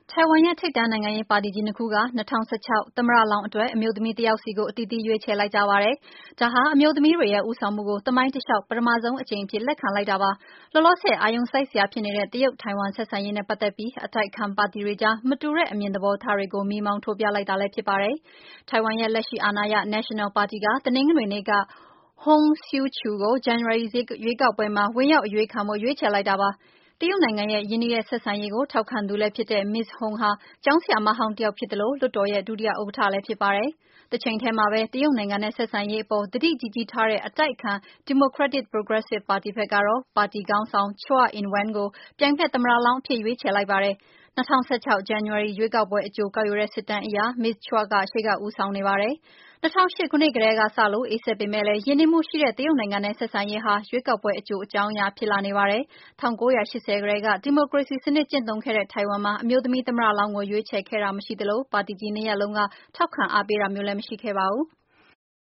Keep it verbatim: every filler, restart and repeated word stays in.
ထိုင်ဝမ်ရဲ့ထိပ်တန်းနိုင်ငံရေးပါတီကြီးနှစ်ခုက ၂၀၁၆ သမ္မတလောင်းအတွက် အမျိုးသမီးတစ်ယောက်စီကို အသီးသီးရွေးချယ်လိုက်ကြပါတယ်။ ဒါဟာ အမျိုးသမီးတွေရဲ့ဦးဆောင်မှုကို သမိုင်းတလျှောက် ပထမဆုံးအကြိမ်အဖြစ် လက်ခံလိုက်တာပါ။ လောလောဆယ် အာရုံစိုက်စရာဖြစ်နေတဲ့ တရုတ်-ထိုင်ဝမ်ဆက်ဆံရေးနဲ့ပတ်သက်ပြီး အတိုက်အခံပါတီတွေကြား မတူတဲ့အမြင်သဘောထားတွေကို မီးမောင်းထိုးပြလိုက်တာလည်းဖြစ်ပါတယ်။ ထိုင်ဝမ်ရဲ့လက်ရှိအာဏာရ National ပါတီက တနင်္ဂနွေနေ့က Hung Hsiu-chu ကို ဇန်နဝါရီရွေးကောက်ပွဲမှာ ဝင်ရောက်အရွေးခံဖို့ ရွေးချယ်လိုက်တာပါ။ တရုတ်နိုင်ငံရဲ့ ရင်းနှီးတဲ့ဆက်ဆံရေးကို ထောက်ခံသူလည်းဖြစ်တဲ့ မစ္စ Hung ဟာ ကျောင်းဆရာမဟောင်းတစ်ယောက်ဖြစ်သလို လွှတ်တော်ရဲ့ ဒုတိယဥက္ကဌလည်းဖြစ်ပါတယ်။ တချိန်ထဲမှာပဲ တရုတ်နိုင်ငံနဲ့ဆက်ဆံရေးအပေါ် သတိကြီးကြီးထားတဲ့ အတိုက်အခံ Democratic Progressive Party ဘက်ကတော့ ပါတီခေါင်းဆောင် Chua Ing-wen ကို ပြိုင်ဖက်သမ္မတလောင်းအဖြစ် ရွေးချယ်လိုက်ပါတယ်။ ၂၀၁၆ ဇန်နဝါရီရွေးကောက်ပွဲအကြိုကောက်ယူတဲ့စစ်တမ်းအရ မစ္စ Chua က ရှေ့ကဦးဆောင်နေပါတယ်။ ၂၀၀၈ ခုနှစ်ကတည်းကစလို့ အေးစက်ပေမဲ့လည်း ရင်းနှီးမှုရှိတဲ့တရုတ်နိုင်ငံနဲ့ဆက်ဆံရေးဟာ ရွေးကောက်ပွဲအကြိုအကြောင်းအရာဖြစ်လာနေပါတယ်။ ၁၉၈၀ ကတည်းက ဒီမိုကရေစီစနစ်ကျင့်သုံးခဲ့တဲ့ထိုင်ဝမ်မှာ အမျိုးသမီးသမ္မတလောင်းကို ရွေးချယ်ခဲ့တာမရှိသလို ပါတီကြီးနှစ်ရပ်လုံးက ထောက်ခံအားပေးတာမျိုးလည်းမရှိခဲ့ပါဘူး။